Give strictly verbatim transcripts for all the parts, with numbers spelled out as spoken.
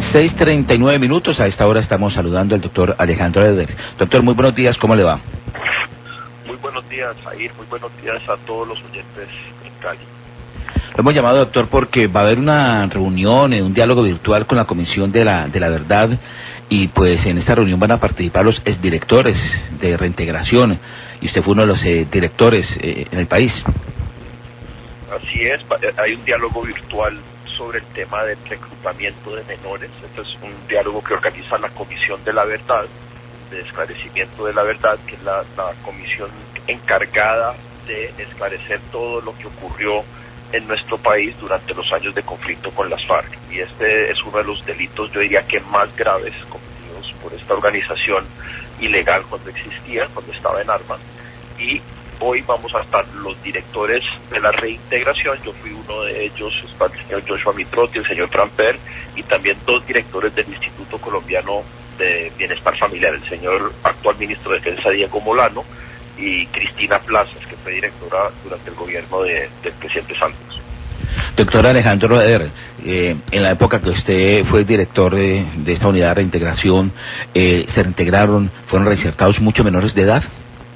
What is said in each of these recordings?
seis treinta y nueve minutos, a esta hora estamos saludando al doctor Alejandro Eder. Doctor, muy buenos días, ¿cómo le va? Muy buenos días, Jair, muy buenos días a todos los oyentes en Cali. Lo hemos llamado, doctor, porque va a haber una reunión, un diálogo virtual con la Comisión de la, de la Verdad, y pues en esta reunión van a participar los exdirectores de reintegración, y usted fue uno de los eh, directores eh, en el país. Así es, hay un diálogo virtual sobre el tema del reclutamiento de menores. Este es un diálogo que organiza la Comisión de la Verdad, de Esclarecimiento de la Verdad, que es la, la comisión encargada de esclarecer todo lo que ocurrió en nuestro país durante los años de conflicto con las FARC. Y este es uno de los delitos, yo diría que más graves cometidos por esta organización ilegal cuando existía, cuando estaba en armas. Y hoy vamos a estar los directores de la reintegración, yo fui uno de ellos, está el señor Joshua Mitrotti, el señor Tramper, y también dos directores del Instituto Colombiano de Bienestar Familiar, el señor actual ministro de Defensa Diego Molano y Cristina Plazas, que fue directora durante el gobierno de, del presidente Santos. Doctor Alejandro Eder, eh, en la época que usted fue director de, de esta unidad de reintegración, eh, ¿se reintegraron, fueron reinsertados muchos menores de edad?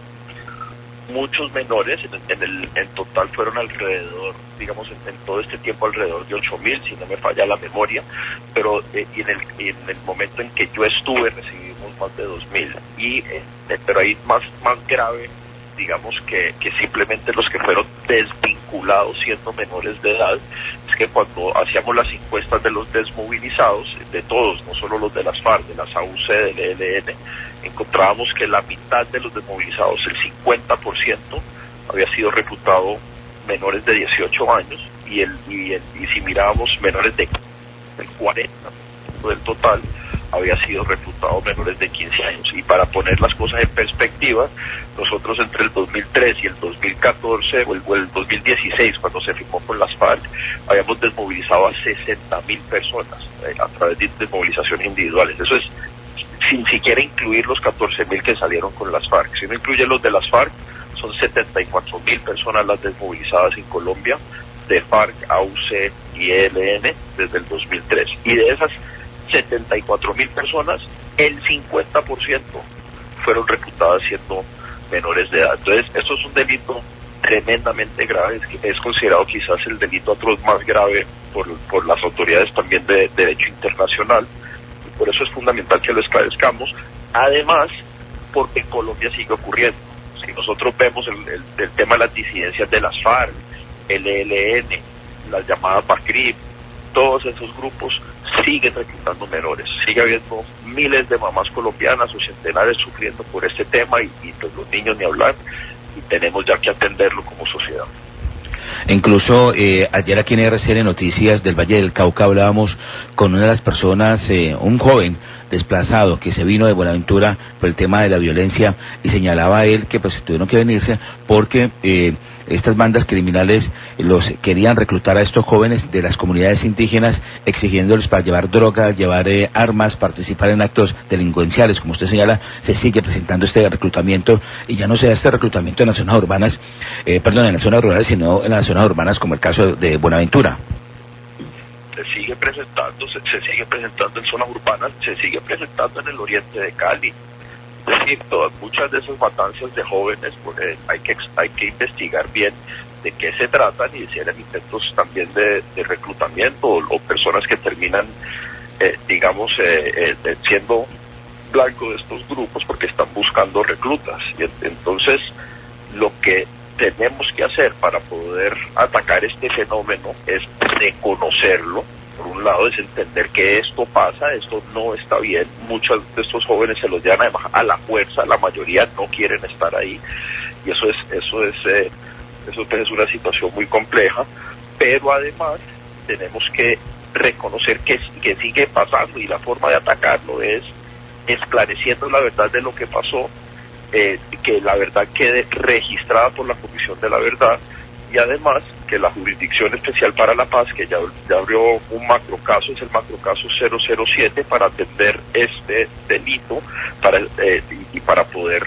Muchos menores, en, en el en total fueron alrededor, digamos, en, en todo este tiempo alrededor de ocho mil, si no me falla la memoria, pero eh, y en, el, en el momento en que yo estuve recibimos más de dos mil, y eh, pero ahí más, más grave, digamos, que, que simplemente los que fueron desvinculados siendo menores de edad, es que cuando hacíamos las encuestas de los desmovilizados, de todos, no solo los de las FARC, de las A U C, del E L N, encontrábamos que la mitad de los desmovilizados, el cincuenta por ciento, había sido reclutado menores de dieciocho años, y el y, el, y si mirábamos menores de el cuarenta por ciento del total, había sido reclutado menores de quince años. Y para poner las cosas en perspectiva, nosotros entre el dos mil tres y el dos mil catorce, o el, o el dos mil dieciséis, cuando se firmó con las FARC, habíamos desmovilizado a sesenta mil personas eh, a través de desmovilizaciones individuales. Eso es sin siquiera incluir los catorce mil que salieron con las FARC. Si no incluye los de las FARC, son setenta y cuatro mil personas las desmovilizadas en Colombia, de FARC, A U C y E L N desde el dos mil tres. Y de esas setenta y cuatro mil personas, el cincuenta por ciento fueron reclutadas siendo menores de edad. Entonces, esto es un delito tremendamente grave, es, es considerado quizás el delito atroz más grave por, por las autoridades también de, de derecho internacional, y por eso es fundamental que lo esclarezcamos. Además, porque en Colombia sigue ocurriendo. Si nosotros vemos el, el, el tema de las disidencias de las FARC, el E L N, las llamadas BACRIM, todos esos grupos siguen reclutando menores. Sigue habiendo miles de mamás colombianas o centenares sufriendo por este tema, y, y pues los niños ni hablar, y tenemos ya que atenderlo como sociedad. Incluso eh, ayer aquí en R C N Noticias del Valle del Cauca hablábamos con una de las personas, eh, un joven desplazado que se vino de Buenaventura por el tema de la violencia, y señalaba a él que pues tuvieron que venirse porque eh, estas bandas criminales los querían reclutar a estos jóvenes de las comunidades indígenas, exigiéndoles para llevar droga, llevar eh, armas, participar en actos delincuenciales. Como usted señala, se sigue presentando este reclutamiento, y ya no sea este reclutamiento en las zonas urbanas, eh, perdón, en las zonas rurales, sino en las zonas urbanas, como el caso de Buenaventura. Se sigue presentando, se, se sigue presentando en zonas urbanas, se sigue presentando en el oriente de Cali. Es decir, todas, muchas de esas matanzas de jóvenes, pues, eh, hay que hay que investigar bien de qué se tratan, y si eran intentos también de, de reclutamiento, o, o personas que terminan, eh, digamos, eh, eh, siendo blanco de estos grupos porque están buscando reclutas. Y entonces, lo que tenemos que hacer para poder atacar este fenómeno es reconocerlo. Por un lado es entender que esto pasa, esto no está bien. Muchos de estos jóvenes se los llevan además a la fuerza, la mayoría no quieren estar ahí, y eso es eso es eh, eso es una situación muy compleja. Pero además tenemos que reconocer que, que sigue pasando, y la forma de atacarlo es esclareciendo la verdad de lo que pasó, eh, que la verdad quede registrada por la Comisión de la Verdad, y además que la Jurisdicción Especial para la Paz, que ya, ya abrió un macrocaso, es el macrocaso cero cero siete, para atender este delito para eh, y, y para poder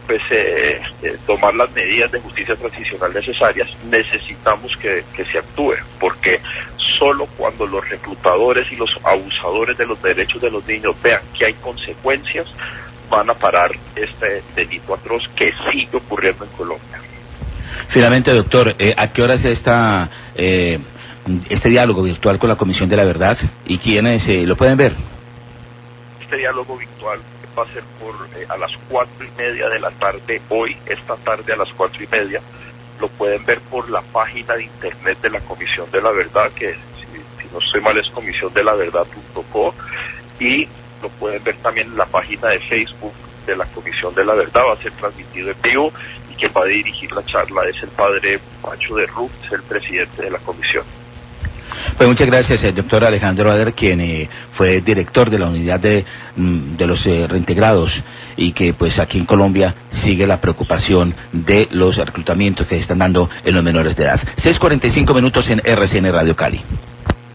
pues eh, eh, tomar las medidas de justicia transicional necesarias, necesitamos que, que se actúe, porque solo cuando los reclutadores y los abusadores de los derechos de los niños vean que hay consecuencias, van a parar este delito atroz que sigue ocurriendo en Colombia. Finalmente, doctor, eh, ¿a qué hora es esta, eh, este diálogo virtual con la Comisión de la Verdad y quiénes eh, lo pueden ver? Este diálogo virtual va a ser por eh, a las cuatro y media de la tarde, hoy, esta tarde a las cuatro y media. Lo pueden ver por la página de internet de la Comisión de la Verdad, que si, si no estoy mal es comisión de la verdad punto co, y lo pueden ver también en la página de Facebook de la Comisión de la Verdad. Va a ser transmitido en vivo y quien va a dirigir la charla es el padre Pacho de Rux, el presidente de la comisión. Pues muchas gracias, el doctor Alejandro Ader, quien eh, fue director de la unidad de, de los eh, reintegrados, y que pues aquí en Colombia sigue la preocupación de los reclutamientos que se están dando en los menores de edad. seis cuarenta y cinco minutos en R C N Radio Cali.